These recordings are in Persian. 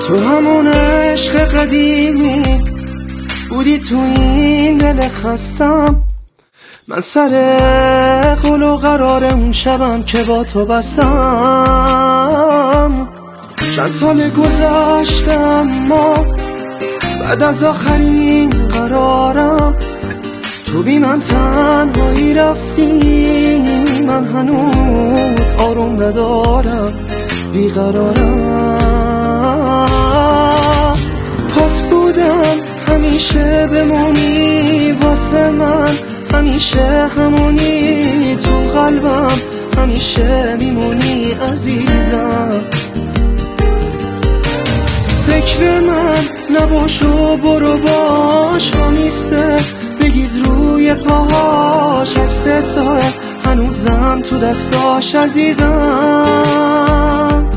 تو همون عشق قدیمی بودی تو این دل خستم. من سر قول و قرار اون شبم که با تو بستم. چند سال گذشته اما بعد از آخرین قرارم تو بی من تنهایی رفتی. من هنوز آروم ندارم، بیقرارم. پات بودم همیشه بمونی واسه من، همیشه همونی تو قلبم، همیشه میمونی عزیزم. فکر من نباش و برو باش با میسته بگید روی پاهاش. عکس تو هنوزم تو دستاش عزیزم.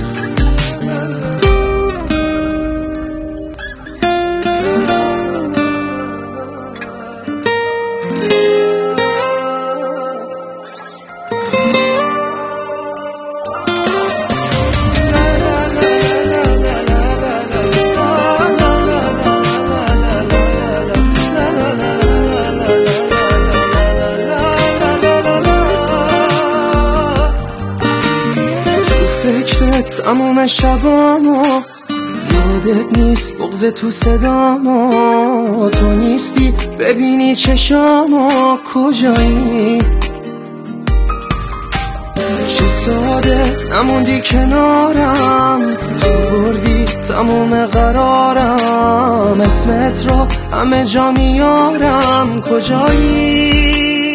تمام شبامو یادت نیست، بغض تو صدامو تو نیستی ببینی چشامو کجایی. چه ساده نموندی کنارم، تو بردی تمام قرارم. اسمت رو همه جا میارم، کجایی؟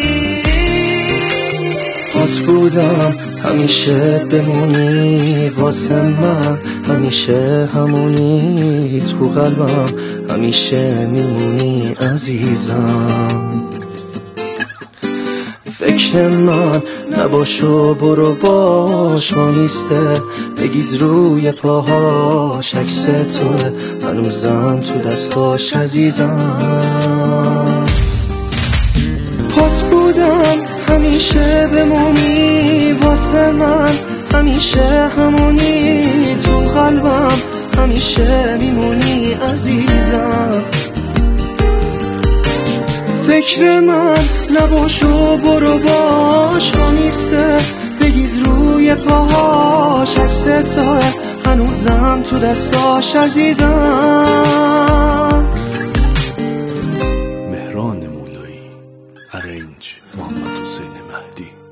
پات بودم همیشه بمونی واسه من، همیشه همونی تو قلبم، همیشه میمونی عزیزم. فکر من نباش و برو باش ما نیسته بگید روی پاهاش. عکس تو هنوزم تو دستاش عزیزم. پات بودم همیشه بمونی واسه من، همیشه همونی تو قلبم، همیشه میمونی عزیزم. فکر من نباش و برو باش با میسته بگید روی پاهاش. عکس تو هنوزم تو دستاش عزیزم. مهران مولایی، ارنج محمد حسین مهدی.